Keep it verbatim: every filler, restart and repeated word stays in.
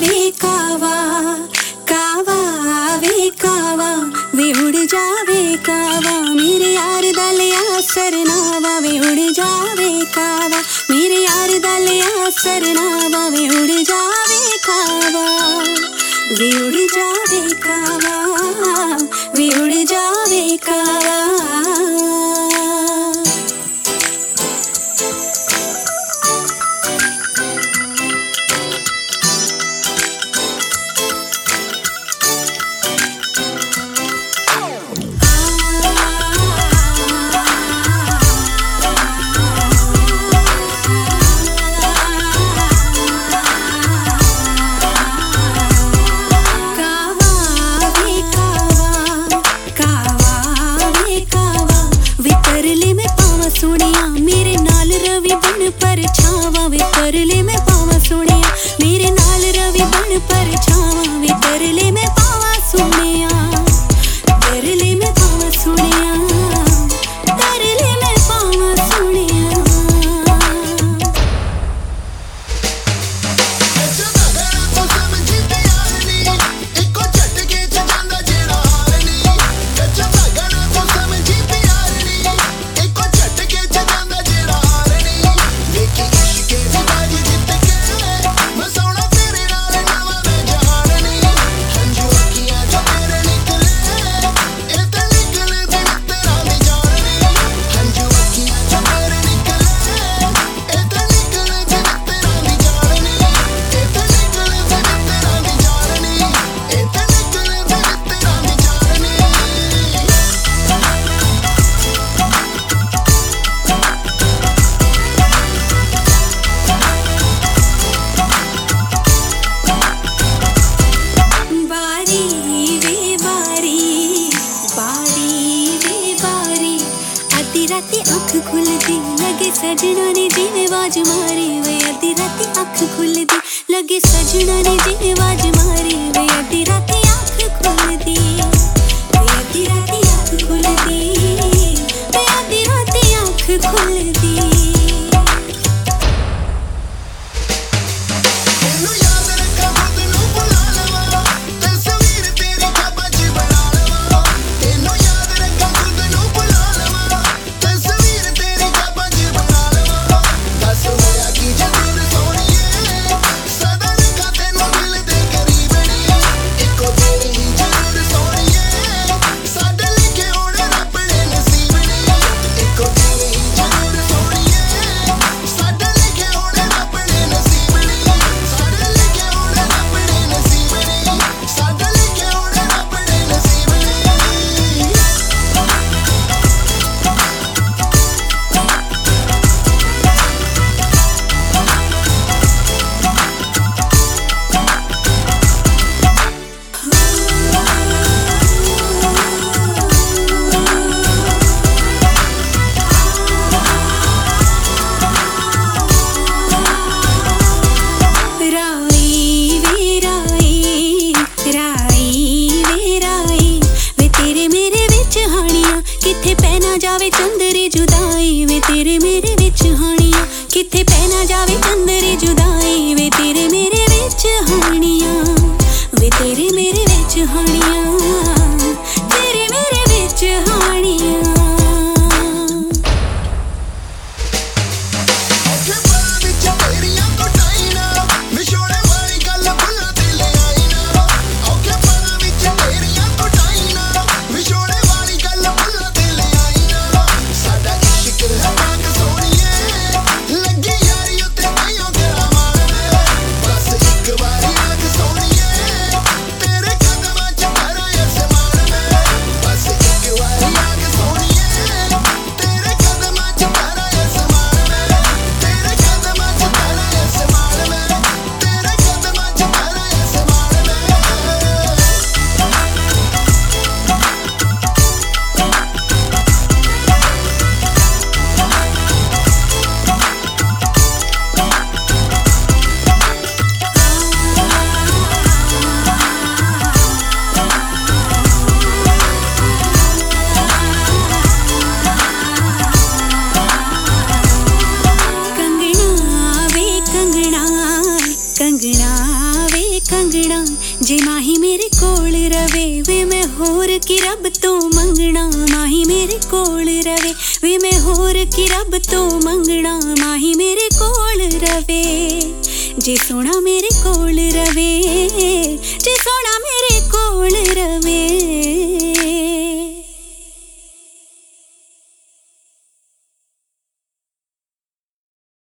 वे कावा कावा वे कावा वे उड़ जावे कावा मेरे यार दा लिया सरनावा वे उड़ जावे कावा मेरे यार दा लिया सरनावा वे उड़ जावे कावा वे उड़ जावे कावा वे उड़ जावे कावा पर छावा वे परले में पावा सोनिया मेरे नाल रवि बन पर छावा वे परले में पावा सोनिया परले में पावा सोनिया परले में पावा सोनिया अख खुलदी लगे सजना ने जिवें आवाज मारी वे अद्धी राती अख खुलदी लगे सजना ने जिवें आवाज मारी वे अद्धी राती अख खुलदी वे अद्धी राती अख खुलदी वे अद्धी राती अख खुलदी Kari कंगना जे माही मेरे कोल रवे वे मैं होर की रब तो मंगना माही मेरे कोल रवे वे मैं होर की रब तो मंगना माही मेरे कोल रवे जे सोना मेरे कोल रवे